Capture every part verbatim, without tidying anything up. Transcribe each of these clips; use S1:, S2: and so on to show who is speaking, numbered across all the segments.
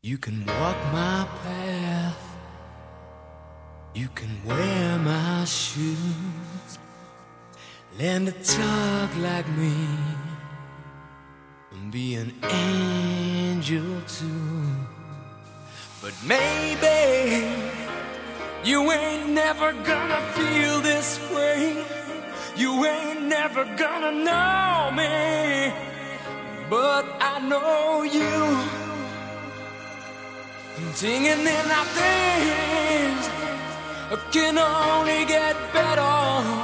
S1: You can walk my path, you can wear my shoes, learn to talk like me, and be an angel too. But maybe you ain't never gonna feel this way, you ain't never gonna know me, but I know you. Singing in our things can only get better,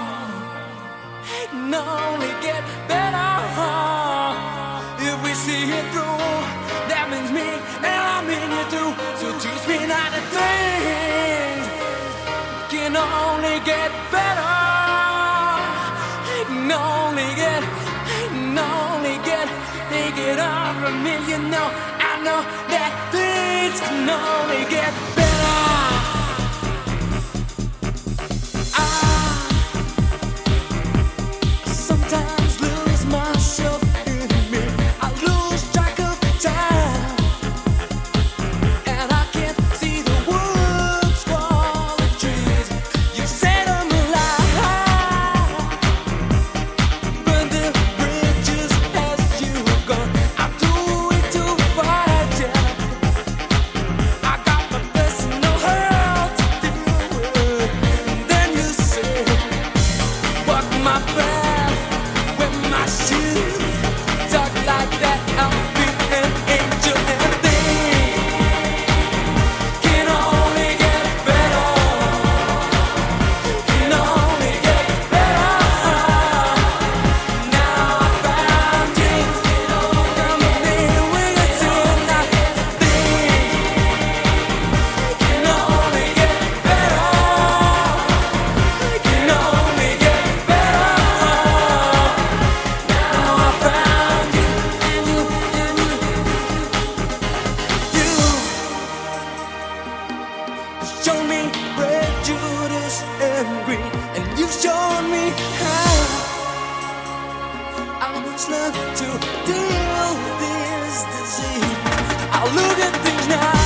S1: can only get better. If we see it through, that means me and I mean you too. So teach me not to think, can only get better, can only get, can only get, take it on from me, you know. I know that things can only get better. I sometimes lose myself in me. I lose track of time, and I can't see the woods for the trees. You set them alive, burn the bridges as you've gone. I'm too weak to fight you. I got my personal hell to deal with. And then you say, walk my path, wear my shoes, talk like that. I'll be an angel, and things can only get better, can only get better. Now I found you, come in with a tonight. Things can only get better, can only get better. Now I found you, and you, and you, you show me prejudice and greed, and you showed me how I must learn to deal with this disease. I look at things now.